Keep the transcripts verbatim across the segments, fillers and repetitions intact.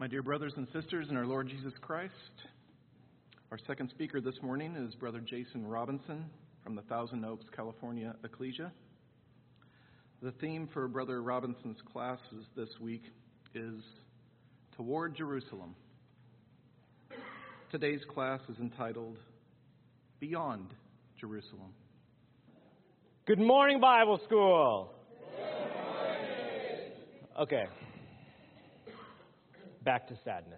My dear brothers and sisters in our Lord Jesus Christ, our second speaker this morning is Brother Jason Robinson from the Thousand Oaks, California Ecclesia. The theme for Brother Robinson's classes this week is Toward Jerusalem. Today's class is entitled Beyond Jerusalem. Good morning, Bible School. Good morning. Okay. Back to sadness.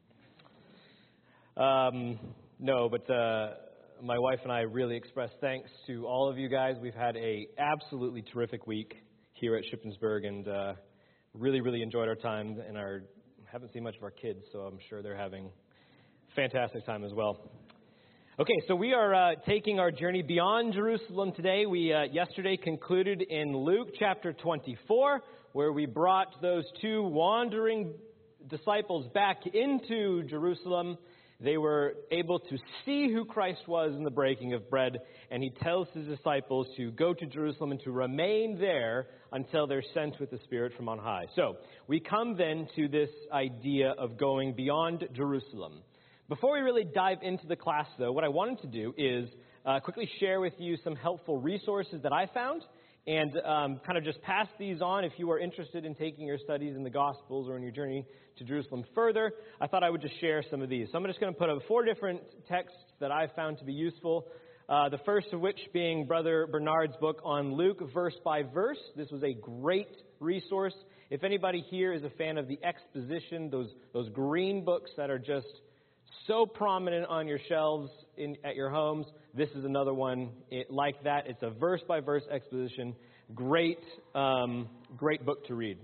Um, no, but uh, my wife and I really express thanks to all of you guys. We've had a absolutely terrific week here at Shippensburg, and uh, really, really enjoyed our time. And our haven't seen much of our kids, so I'm sure they're having a fantastic time as well. Okay, so we are uh, taking our journey beyond Jerusalem today. We uh, yesterday concluded in Luke chapter twenty-four, where we brought those two wandering disciples back into Jerusalem. They were able to see who Christ was in the breaking of bread, and he tells his disciples to go to Jerusalem and to remain there until they're sent with the Spirit from on high. So we come then to this idea of going beyond Jerusalem. Before we really dive into the class, though, what I wanted to do is uh, quickly share with you some helpful resources that I found, and um, kind of just pass these on if you are interested in taking your studies in the Gospels or in your journey to Jerusalem further. I thought I would just share some of these. So I'm just going to put up four different texts that I found to be useful. Uh, the first of which being Brother Bernard's book on Luke, verse by verse. This was a great resource. If anybody here is a fan of the exposition, those those green books that are just so prominent on your shelves in, at your homes, this is another one it, like that. It's a verse-by-verse exposition. Great, um, great book to read.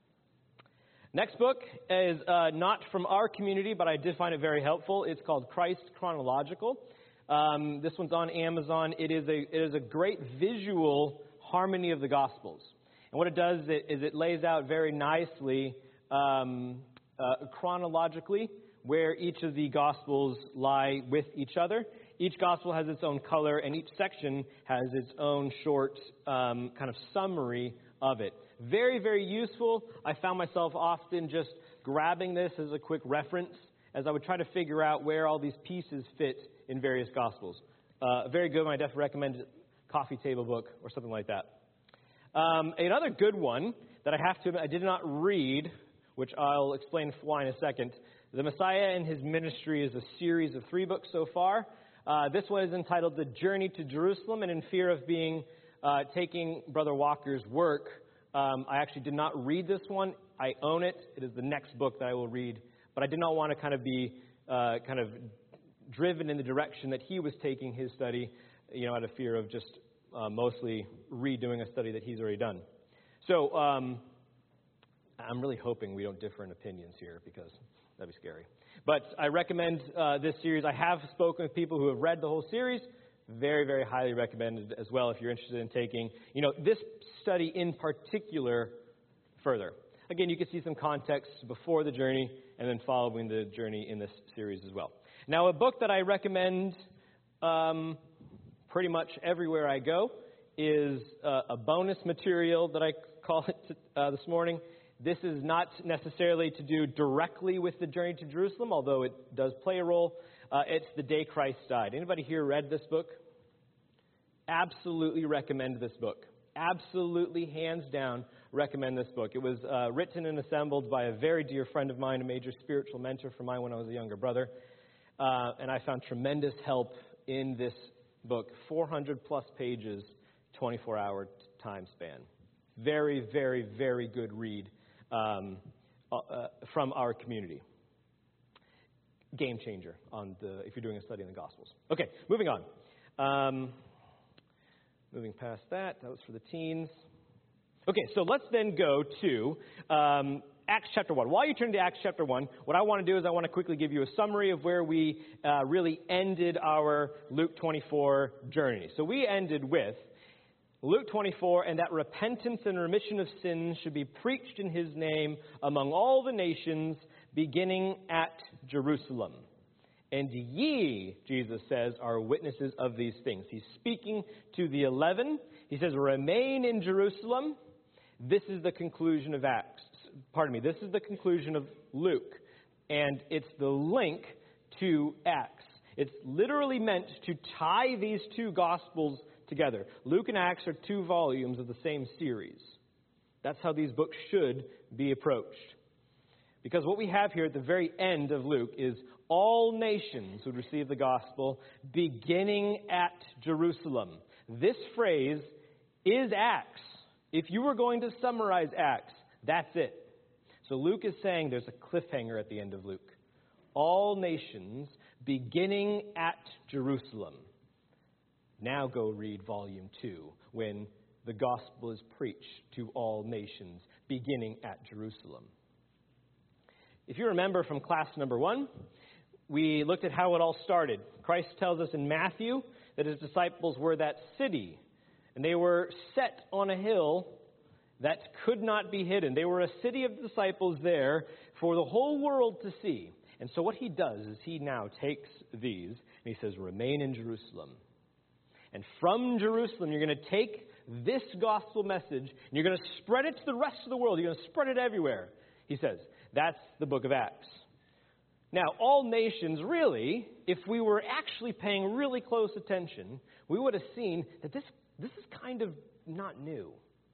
Next book is uh, not from our community, but I did find it very helpful. It's called Christ Chronological. Um, this one's on Amazon. It is a it is a great visual harmony of the Gospels. And what it does is it, is it lays out very nicely, um, uh, chronologically, where each of the Gospels lie with each other. Each Gospel has its own color, and each section has its own short um, kind of summary of it. Very, very useful. I found myself often just grabbing this as a quick reference as I would try to figure out where all these pieces fit in various Gospels. Uh, very good one. I definitely recommend a coffee table book or something like that. Um, another good one that I have to admit I did not read, which I'll explain why in a second. The Messiah and His Ministry is a series of three books so far. Uh, this one is entitled The Journey to Jerusalem, and in fear of being uh, taking Brother Walker's work, um, I actually did not read this one. I own it. It is the next book that I will read, but I did not want to kind of be uh, kind of driven in the direction that he was taking his study, you know, out of fear of just uh, mostly redoing a study that he's already done. So um, I'm really hoping we don't differ in opinions here, because that'd be scary. But I recommend uh, this series. I have spoken with people who have read the whole series. Very, very highly recommended as well if you're interested in taking, you know, this study in particular further. Again, you can see some context before the journey and then following the journey in this series as well. Now, a book that I recommend um, pretty much everywhere I go is uh, a bonus material that I call it uh, this morning. This is not necessarily to do directly with the journey to Jerusalem, although it does play a role. Uh, it's The Day Christ Died. Anybody here read this book? Absolutely recommend this book. Absolutely, hands down, recommend this book. It was uh, written and assembled by a very dear friend of mine, a major spiritual mentor for mine when I was a younger brother. Uh, and I found tremendous help in this book. four hundred plus pages, twenty-four hour time span. Very, very, very good read. Um, uh, from our community. Game changer on the if you're doing a study in the Gospels. Okay, moving on. Um, moving past that, that was for the teens. Okay, so let's then go to um, Acts chapter one. While you turn to Acts chapter one, what I want to do is I want to quickly give you a summary of where we uh, really ended our Luke twenty-four journey. So we ended with Luke twenty-four, and that repentance and remission of sins should be preached in his name among all the nations, beginning at Jerusalem. And ye, Jesus says, are witnesses of these things. He's speaking to the eleven. He says, remain in Jerusalem. This is the conclusion of Acts. Pardon me, this is the conclusion of Luke. and it's the link to Acts. It's literally meant to tie these two Gospels together. Luke and Acts are two volumes of the same series. That's how these books should be approached. Because what we have here at the very end of Luke is all nations would receive the gospel beginning at Jerusalem. This phrase is Acts. If you were going to summarize Acts, that's it. So Luke is saying there's a cliffhanger at the end of Luke. All nations beginning at Jerusalem. Now go read volume two, when the gospel is preached to all nations beginning at Jerusalem. If you remember from class number one, we looked at how it all started. Christ tells us in Matthew that his disciples were that city, and they were set on a hill that could not be hidden. They were a city of disciples there for the whole world to see. And so what he does is he now takes these, and he says, remain in Jerusalem. And from Jerusalem, you're going to take this gospel message, and you're going to spread it to the rest of the world. You're going to spread it everywhere, he says. That's the book of Acts. Now, all nations, really, if we were actually paying really close attention, we would have seen that this, this is kind of not new.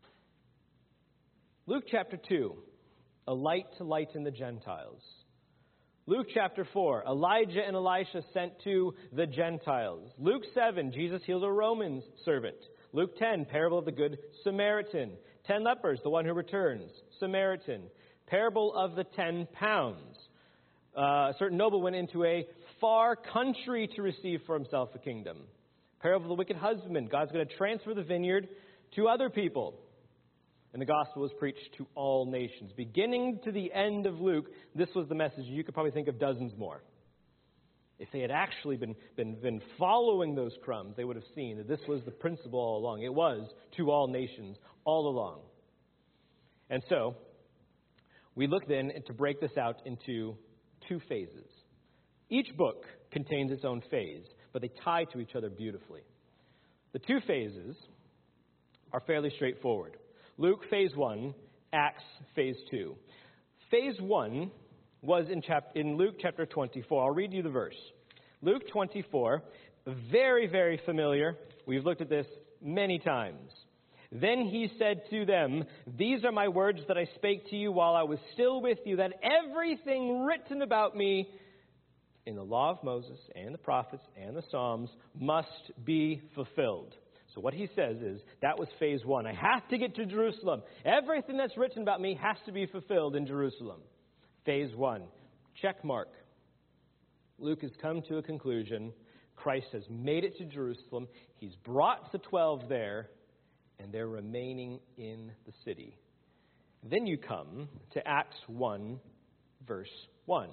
Luke chapter two, a light to lighten the Gentiles. Luke chapter four, Elijah and Elisha sent to the Gentiles. Luke seven, Jesus heals a Roman servant. Luke ten, parable of the good Samaritan. Ten lepers, the one who returns, Samaritan. Parable of the ten pounds. Uh, a certain noble went into a far country to receive for himself a kingdom. Parable of the wicked husbandman. God's going to transfer the vineyard to other people. And the gospel was preached to all nations. Beginning to the end of Luke, this was the message. You could probably think of dozens more. If they had actually been, been, been following those crumbs, they would have seen that this was the principle all along. It was to all nations all along. And so, we look then to break this out into two phases. Each book contains its own phase, but they tie to each other beautifully. The two phases are fairly straightforward. Luke, phase one. Acts, phase two. Phase one was in, chap- in Luke chapter twenty-four. I'll read you the verse. Luke twenty-four, very, very familiar. We've looked at this many times. Then he said to them, these are my words that I spake to you while I was still with you, that everything written about me in the law of Moses and the prophets and the Psalms must be fulfilled. So what he says is, that was phase one. I have to get to Jerusalem. Everything that's written about me has to be fulfilled in Jerusalem. Phase one. Check mark. Luke has come to a conclusion. Christ has made it to Jerusalem. He's brought the twelve there, and they're remaining in the city. Then you come to Acts one, verse one.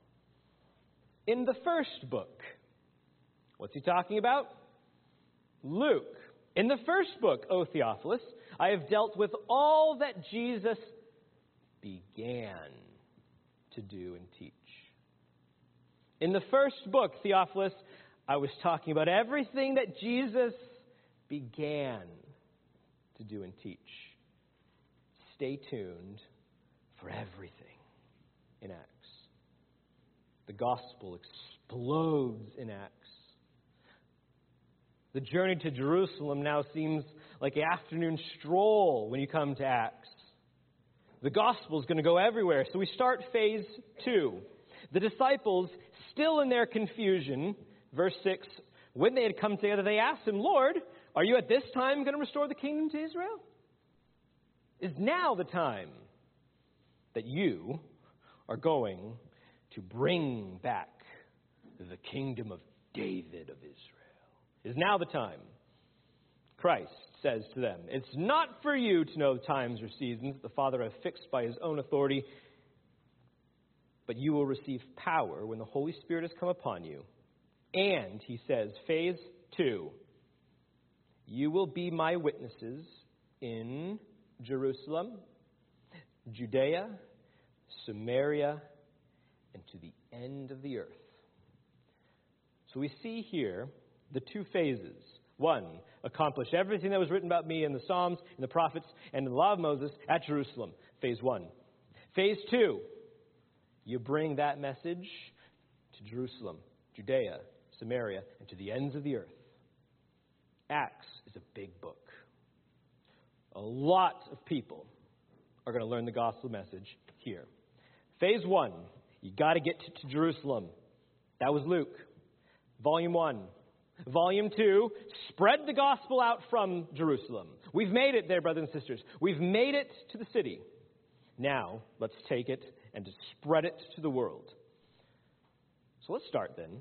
In the first book, what's he talking about? Luke. In the first book, O Theophilus, I have dealt with all that Jesus began to do and teach. In the first book, Theophilus, I was talking about everything that Jesus began to do and teach. Stay tuned for everything in Acts. The gospel explodes in Acts. The journey to Jerusalem now seems like an afternoon stroll when you come to Acts. The gospel is going to go everywhere. So we start phase two. The disciples, still in their confusion, verse six, when they had come together, they asked him, Lord, are you at this time going to restore the kingdom to Israel? Is now the time that you are going to bring back the kingdom of David of Israel? Is now the time. Christ says to them, it's not for you to know the times or seasons that the Father has fixed by his own authority, but you will receive power when the Holy Spirit has come upon you. And, he says, phase two, you will be my witnesses in Jerusalem, Judea, Samaria, and to the end of the earth. So we see here the two phases. One, accomplish everything that was written about me in the Psalms, in the prophets, and in the law of Moses at Jerusalem. Phase one. Phase two, You bring that message to Jerusalem, Judea, Samaria, and to the ends of the earth. Acts is a big book. A lot of people are going to learn the gospel message here. Phase one, you got to get to, to Jerusalem. That was Luke. Volume one. Volume two, spread the gospel out from Jerusalem. We've made it there, brothers and sisters. We've made it to the city. Now, let's take it and spread it to the world. So let's start then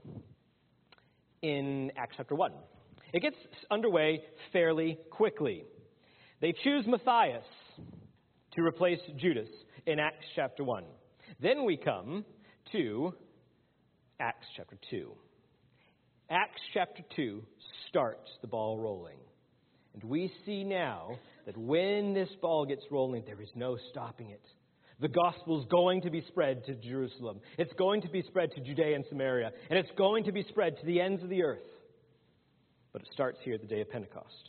in Acts chapter one. It gets underway fairly quickly. They choose Matthias to replace Judas in Acts chapter one. Then we come to Acts chapter two. Acts chapter two starts the ball rolling. And we see now that when this ball gets rolling, there is no stopping it. The gospel is going to be spread to Jerusalem. It's going to be spread to Judea and Samaria. And it's going to be spread to the ends of the earth. But it starts here at the day of Pentecost.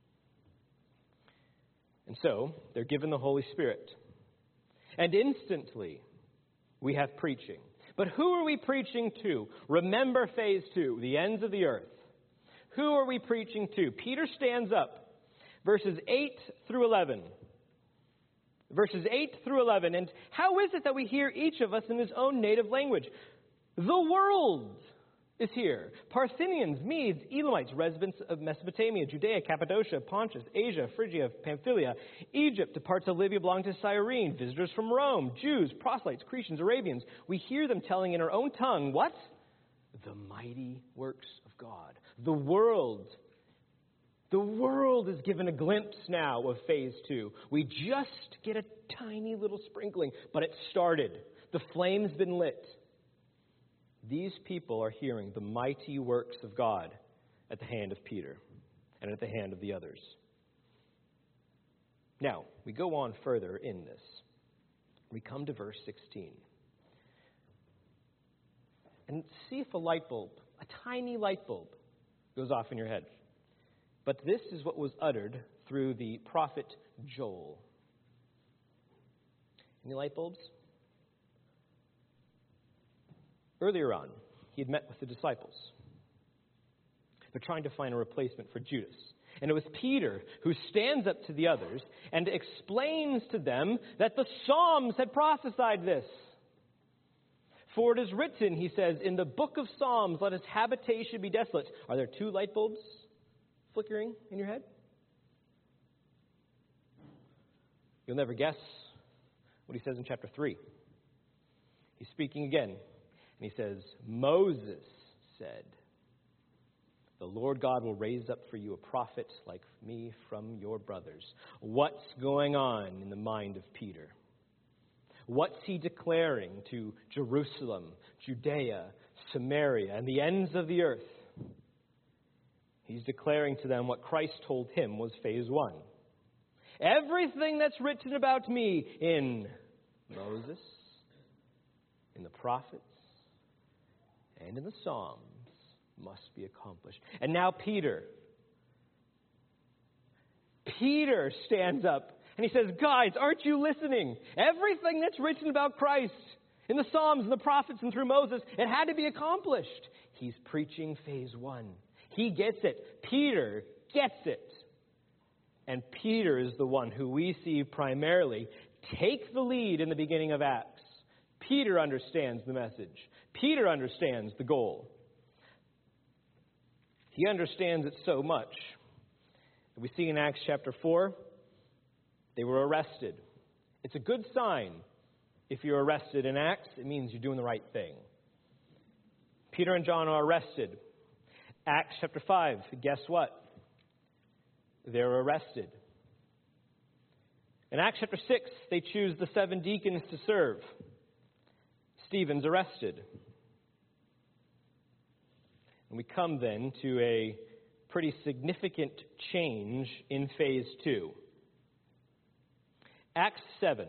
And so, they're given the Holy Spirit. And instantly, we have preaching. But who are we preaching to? Remember phase two, the ends of the earth. Who are we preaching to? Peter stands up, verses eight through eleven. Verses eight through eleven. And how is it that we hear each of us in his own native language? The world is here. Parthians, Medes, Elamites, residents of Mesopotamia, Judea, Cappadocia, Pontus, Asia, Phrygia, Pamphylia, Egypt, the parts of Libya belong to Cyrene, visitors from Rome, Jews, proselytes, Cretians, Arabians. We hear them telling in our own tongue, what? The mighty works of God. The world. The world is given a glimpse now of phase two. We just get a tiny little sprinkling, but it started. The flame's been lit. These people are hearing the mighty works of God at the hand of Peter and at the hand of the others. Now, we go on further in this. We come to verse sixteen. And see if a light bulb, a tiny light bulb, goes off in your head. But this is what was uttered through the prophet Joel. Any light bulbs? Earlier on, he had met with the disciples. They're trying to find a replacement for Judas. And it was Peter who stands up to the others and explains to them that the Psalms had prophesied this. For it is written, he says, in the book of Psalms, let his habitation be desolate. Are there two light bulbs flickering in your head? You'll never guess what he says in chapter three. He's speaking again. And he says, Moses said, the Lord God will raise up for you a prophet like me from your brothers. What's going on in the mind of Peter? What's he declaring to Jerusalem, Judea, Samaria, and the ends of the earth? He's declaring to them what Christ told him was phase one. Everything that's written about me in Moses, in the prophets, and in the Psalms must be accomplished. And now Peter. Peter stands up and he says, guys, aren't you listening? Everything that's written about Christ in the Psalms and the prophets and through Moses, it had to be accomplished. He's preaching phase one. He gets it. Peter gets it. And Peter is the one who we see primarily take the lead in the beginning of Acts. Peter understands the message. Peter understands the goal. He understands it so much. We see in Acts chapter four, they were arrested. It's a good sign. If you're arrested in Acts, it means you're doing the right thing. Peter and John are arrested. Acts chapter five, guess what? They're arrested. In Acts chapter six, they choose the seven deacons to serve. Stephen's arrested. And we come then to a pretty significant change in phase two. Acts seven.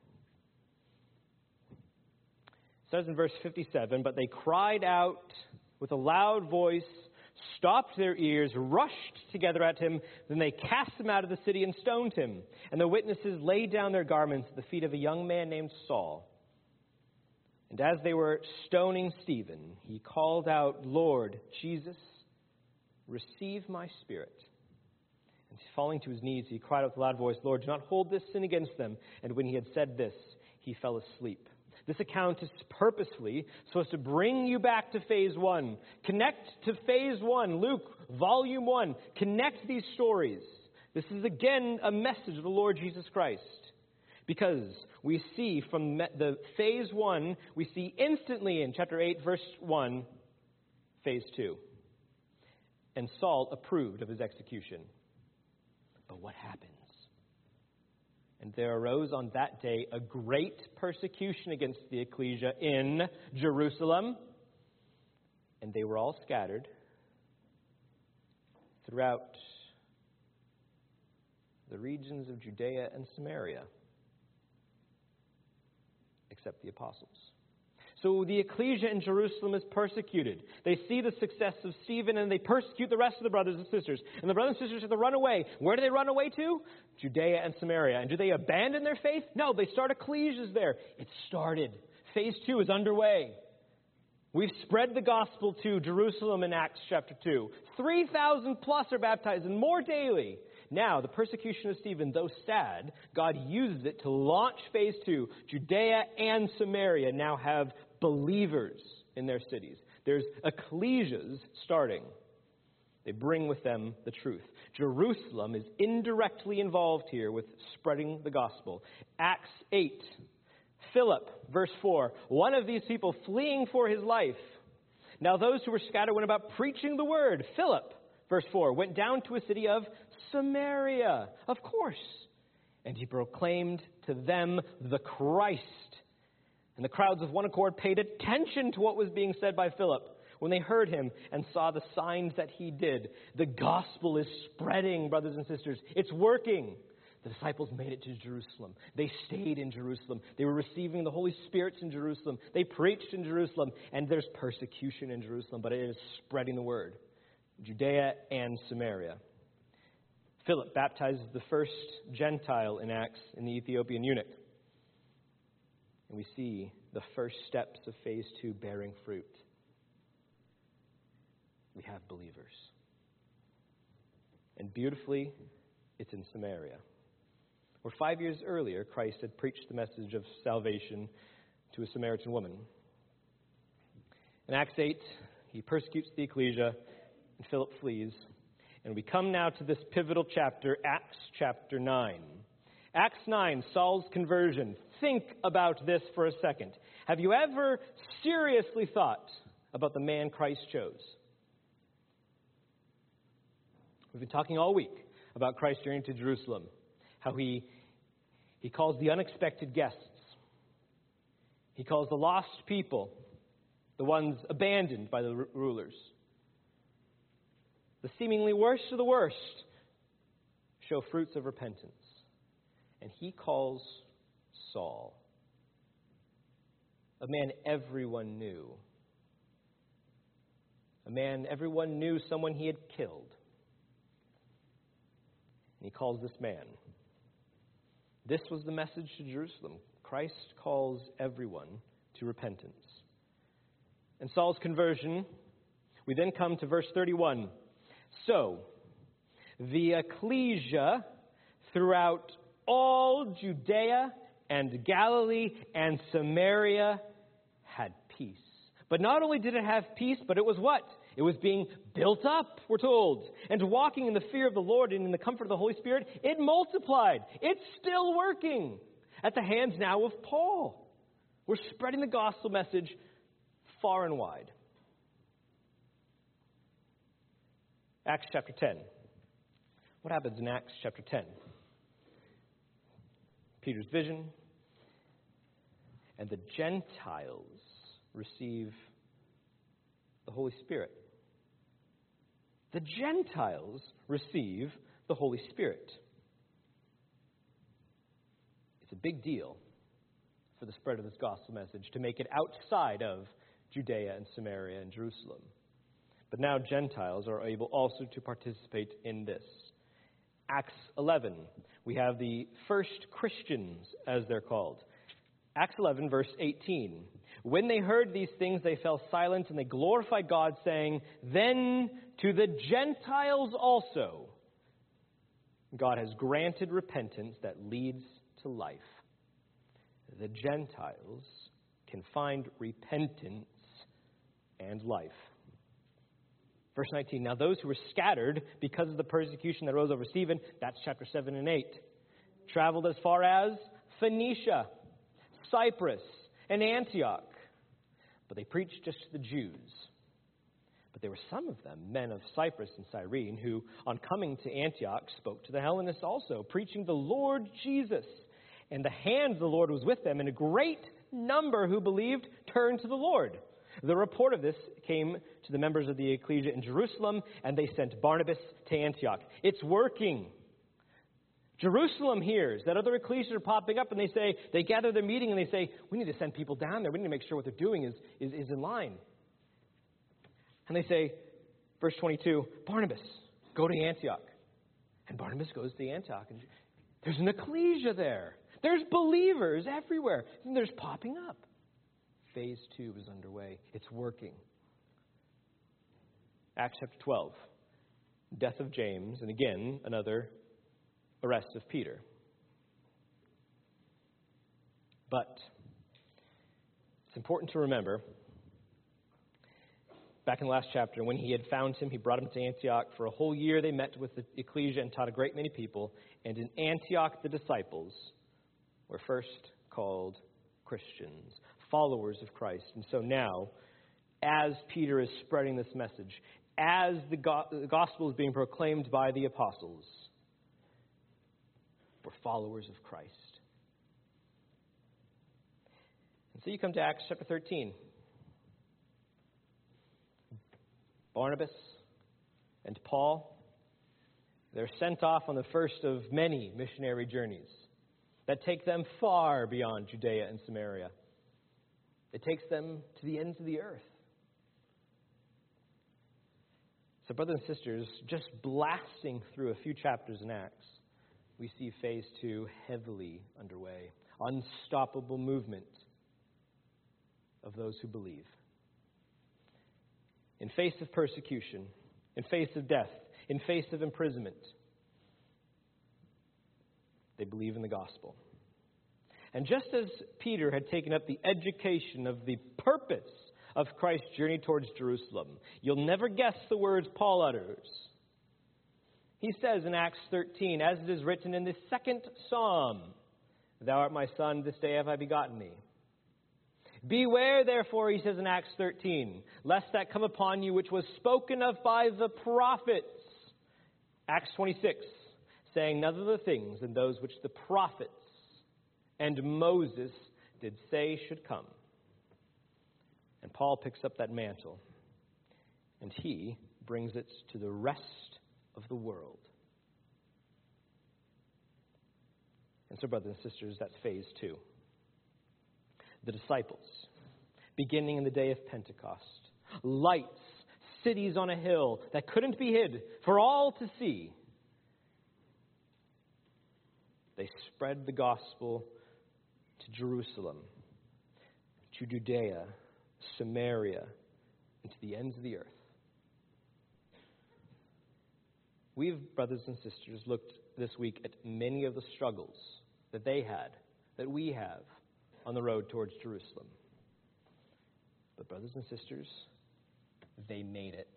It says in verse fifty-seven, but they cried out with a loud voice, stopped their ears, rushed together at him. Then they cast him out of the city and stoned him. And the witnesses laid down their garments at the feet of a young man named Saul. And as they were stoning Stephen, he called out, Lord Jesus, receive my spirit. And falling to his knees, he cried out with a loud voice, Lord, do not hold this sin against them. And when he had said this, he fell asleep. This account is purposefully supposed to bring you back to phase one. Connect to phase one, Luke, volume one. Connect these stories. This is again a message of the Lord Jesus Christ. Because we see from the phase one, we see instantly in chapter eight, verse one, phase two. And Saul approved of his execution. But what happens? And there arose on that day a great persecution against the ecclesia in Jerusalem. And they were all scattered throughout the regions of Judea and Samaria, except the apostles. So the ecclesia in Jerusalem is persecuted. They see the success of Stephen and they persecute the rest of the brothers and sisters. And the brothers and sisters have to run away. Where do they run away to? Judea and Samaria. And do they abandon their faith? No, they start ecclesias there. It started. Phase two is underway. We've spread the gospel to Jerusalem in Acts chapter two. three thousand plus are baptized and more daily. Now, the persecution of Stephen, though sad, God uses it to launch phase two. Judea and Samaria now have believers in their cities. There's ecclesias starting. They bring with them the truth. Jerusalem is indirectly involved here with spreading the gospel. Acts eight, Philip, verse four, one of these people fleeing for his life. Now those who were scattered went about preaching the word. Philip, verse four, went down to a city of Samaria, of course. And he proclaimed to them the Christ. And the crowds of one accord paid attention to what was being said by Philip when they heard him and saw the signs that he did. The gospel is spreading, brothers and sisters. It's working. The disciples made it to Jerusalem. They stayed in Jerusalem. They were receiving the Holy Spirit in Jerusalem. They preached in Jerusalem. And there's persecution in Jerusalem, but it is spreading the word. Judea and Samaria. Philip baptizes the first Gentile in Acts in the Ethiopian eunuch. And we see the first steps of phase two bearing fruit. We have believers. And beautifully, it's in Samaria, where five years earlier, Christ had preached the message of salvation to a Samaritan woman. In Acts eight, he persecutes the ecclesia, and Philip flees. And we come now to this pivotal chapter, Acts chapter nine. Acts nine, Saul's conversion. Think about this for a second. Have you ever seriously thought about the man Christ chose? We've been talking all week about Christ's journey to Jerusalem, how he, he calls the unexpected guests. He calls the lost people, the ones abandoned by the r- rulers. The seemingly worst of the worst show fruits of repentance. And he calls Saul, a man everyone knew, a man everyone knew, someone he had killed. And he calls this man. This was the message to Jerusalem. Christ calls everyone to repentance. And Saul's conversion, we then come to verse thirty-one. So, the ecclesia throughout all Judea and Galilee and Samaria had peace. But not only did it have peace, but it was what? It was being built up, we're told. And walking in the fear of the Lord and in the comfort of the Holy Spirit, it multiplied. It's still working at the hands now of Paul. We're spreading the gospel message far and wide. Acts chapter ten. What happens in Acts chapter ten? Peter's vision. And the Gentiles receive the Holy Spirit. The Gentiles receive the Holy Spirit. It's a big deal for the spread of this gospel message to make it outside of Judea and Samaria and Jerusalem. But now Gentiles are able also to participate in this. Acts eleven, we have the first Christians, as they're called. Acts eleven, verse eighteen. When they heard these things, they fell silent, and they glorified God, saying, "Then to the Gentiles also God has granted repentance that leads to life." The Gentiles can find repentance and life. Verse nineteen, now those who were scattered because of the persecution that rose over Stephen, that's chapter seven and eight, traveled as far as Phoenicia, Cyprus, and Antioch. But they preached just to the Jews. But there were some of them, men of Cyprus and Cyrene, who, on coming to Antioch, spoke to the Hellenists also, preaching the Lord Jesus. And the hand of the Lord was with them, and a great number who believed turned to the Lord. The report of this came to the members of the ecclesia in Jerusalem, and they sent Barnabas to Antioch. It's working. Jerusalem hears that other ecclesias are popping up, and they say, they gather their meeting, and they say, we need to send people down there. We need to make sure what they're doing is, is, is in line. And they say, verse twenty-two, Barnabas, go to Antioch. And Barnabas goes to Antioch, and there's an ecclesia there. There's believers everywhere. And there's popping up. Phase two is underway. It's working. Acts chapter twelve. Death of James, and again, another arrest of Peter. But it's important to remember, back in the last chapter, when he had found him, he brought him to Antioch. For a whole year they met with the ecclesia and taught a great many people. And in Antioch the disciples were first called Christians, followers of Christ. And so now, as Peter is spreading this message, as the, go- the gospel is being proclaimed by the apostles, we're followers of Christ. And so you come to Acts chapter thirteen. Barnabas and Paul, they're sent off on the first of many missionary journeys that take them far beyond Judea and Samaria. It takes them to the ends of the earth. So, brothers and sisters, just blasting through a few chapters in Acts, we see phase two heavily underway. Unstoppable movement of those who believe. In face of persecution, in face of death, in face of imprisonment, they believe in the gospel. And just as Peter had taken up the education of the purpose of Christ's journey towards Jerusalem, you'll never guess the words Paul utters. He says in Acts thirteen, as it is written in the second psalm, "Thou art my son, this day have I begotten thee." Beware, therefore, he says in Acts thirteen, lest that come upon you which was spoken of by the prophets. Acts twenty-six, saying none other things than those which the prophets and Moses did say should come. And Paul picks up that mantle, and he brings it to the rest of the world. And so, brothers and sisters, that's phase two. The disciples, beginning in the day of Pentecost, lights, cities on a hill that couldn't be hid for all to see. They spread the gospel to Jerusalem, to Judea, Samaria, and to the ends of the earth. We've, brothers and sisters, looked this week at many of the struggles that they had, that we have, on the road towards Jerusalem. But brothers and sisters, they made it.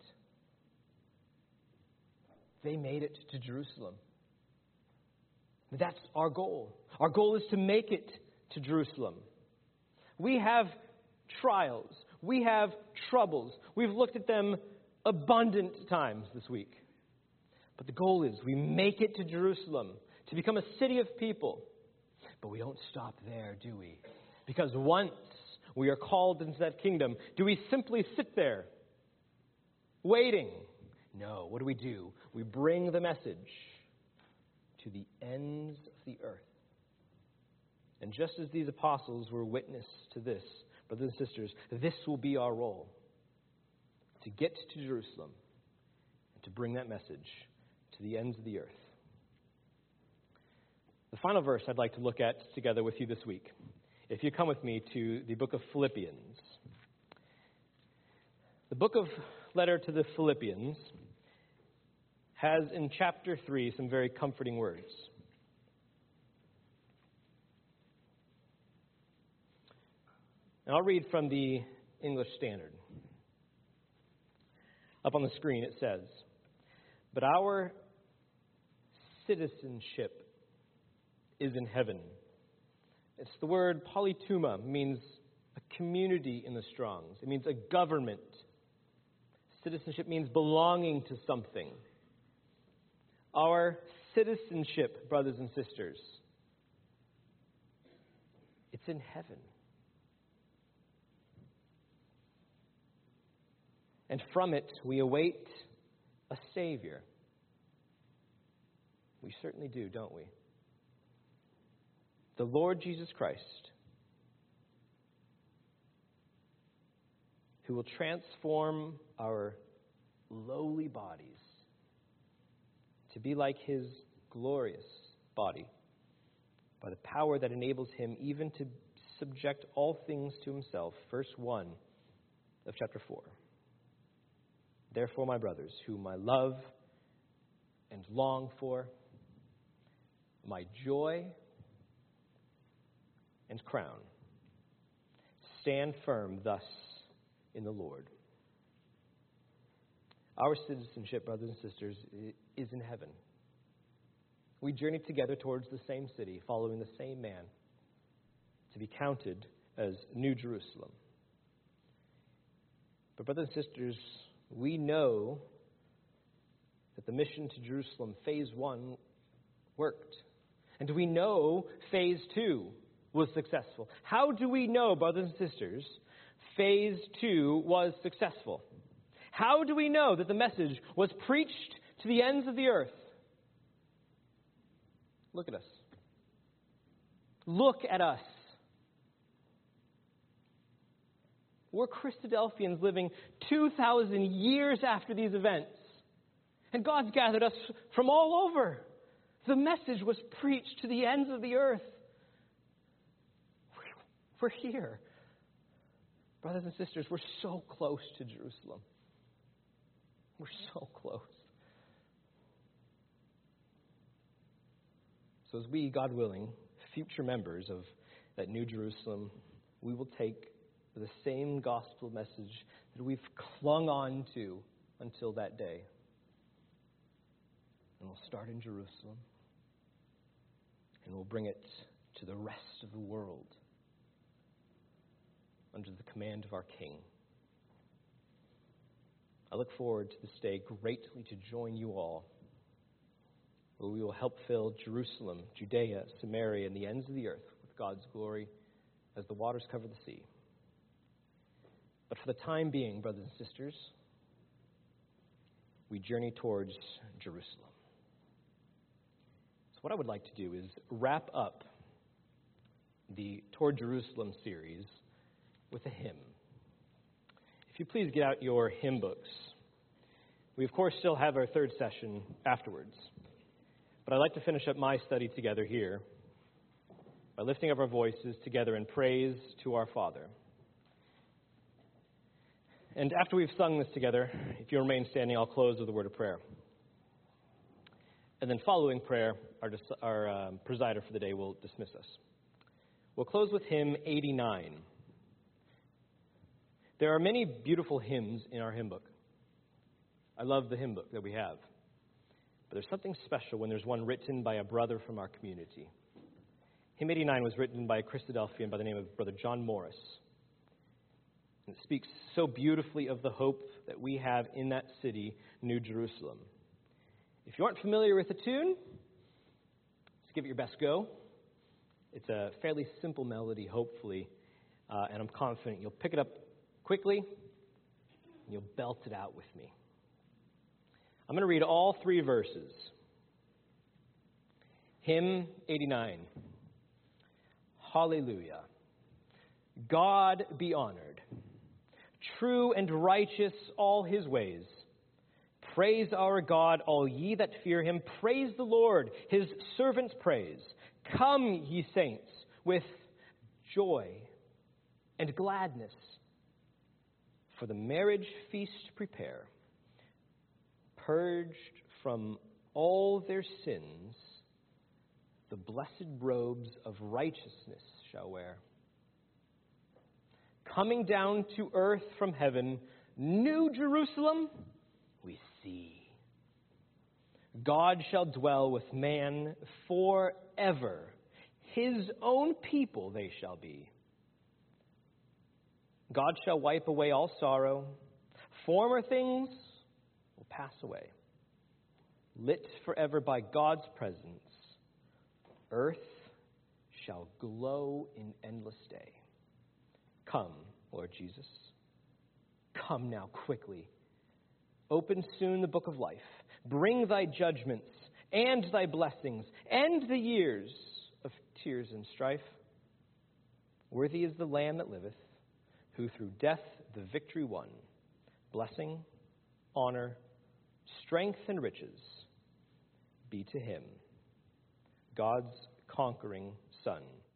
They made it to Jerusalem. That's our goal. Our goal is to make it to Jerusalem. We have trials. We have troubles. We've looked at them abundant times this week. But the goal is we make it to Jerusalem, to become a city of people. But we don't stop there, do we? Because once we are called into that kingdom, do we simply sit there, waiting? No, what do we do? We bring the message to the ends of the earth. And just as these apostles were witness to this, brothers and sisters, this will be our role. To get to Jerusalem and to bring that message to the ends of the earth. The final verse I'd like to look at together with you this week, if you come with me to the book of Philippians. The book of letter to the Philippians has in chapter three some very comforting words. And I'll read from the English Standard. Up on the screen it says, "But our citizenship is in heaven." It's the word polytuma, means a community in the Strongs. It means a government. Citizenship means belonging to something. Our citizenship, brothers and sisters, it's in heaven. And from it, we await a Savior. We certainly do, don't we? The Lord Jesus Christ, who will transform our lowly bodies to be like his glorious body by the power that enables him even to subject all things to himself. Verse one of chapter four. Therefore, my brothers, whom I love and long for, my joy and crown, stand firm thus in the Lord. Our citizenship, brothers and sisters, is in heaven. We journey together towards the same city, following the same man, to be counted as New Jerusalem. But, brothers and sisters, we know that the mission to Jerusalem, phase one, worked. And we know phase two was successful. How do we know, brothers and sisters, phase two was successful? How do we know that the message was preached to the ends of the earth? Look at us. Look at us. We're Christadelphians living two thousand years after these events. And God's gathered us from all over. The message was preached to the ends of the earth. We're here. Brothers and sisters, we're so close to Jerusalem. We're so close. So as we, God willing, future members of that New Jerusalem, we will take the same gospel message that we've clung on to until that day. And we'll start in Jerusalem. And we'll bring it to the rest of the world under the command of our King. I look forward to this day greatly to join you all, where we will help fill Jerusalem, Judea, Samaria, and the ends of the earth with God's glory as the waters cover the sea. But for the time being, brothers and sisters, we journey towards Jerusalem. So what I would like to do is wrap up the Toward Jerusalem series with a hymn. If you please get out your hymn books. We, of course, still have our third session afterwards. But I'd like to finish up my study together here by lifting up our voices together in praise to our Father. And after we've sung this together, if you remain standing, I'll close with a word of prayer. And then following prayer, our, our um, presider for the day will dismiss us. We'll close with hymn eighty-nine. There are many beautiful hymns in our hymn book. I love the hymn book that we have. But there's something special when there's one written by a brother from our community. Hymn eighty-nine was written by a Christadelphian by the name of Brother John Morris. And it speaks so beautifully of the hope that we have in that city, New Jerusalem. If you aren't familiar with the tune, just give it your best go. It's a fairly simple melody, hopefully, uh, and I'm confident you'll pick it up quickly and you'll belt it out with me. I'm going to read all three verses. Hymn eighty-nine. Hallelujah. God be honored. True and righteous all his ways. Praise our God, all ye that fear him. Praise the Lord, his servants praise. Come, ye saints, with joy and gladness. for the marriage feast prepare. Purged from all their sins, the blessed robes of righteousness shall wear. Coming down to earth from heaven, New Jerusalem we see. God shall dwell with man forever. His own people they shall be. God shall wipe away all sorrow. Former things will pass away. Lit forever by God's presence, earth shall glow in endless day. Come, Lord Jesus. Come now quickly. Open soon the book of life. Bring thy judgments and thy blessings. End the years of tears and strife. Worthy is the Lamb that liveth, who through death the victory won. Blessing, honor, strength, and riches be to him, God's conquering Son.